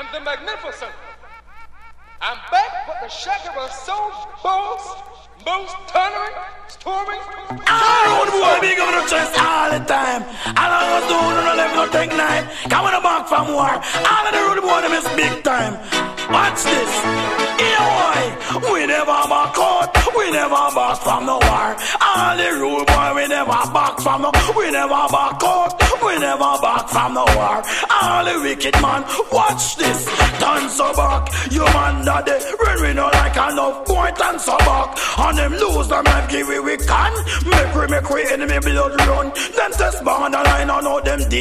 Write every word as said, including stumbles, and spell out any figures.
I'm the magnificent. I'm back with the shaker of soul, boss, most thundering, storming. I don't want to be going to chest all the time. All I was doing on the left, no take nine. Coming back from war. All of the road boy, them is big time. Watch this. Yeah, boy. We never back out. We never back from the war. All the road boy, we never back from the. We never back out. We never back from the war. All the wicked man, watch this. Turn so back. You man that day. When we know like enough boy, turn so back. And them lose them life, give we we can. Make we make we enemy blood run. Them test behind the line, I know them deep.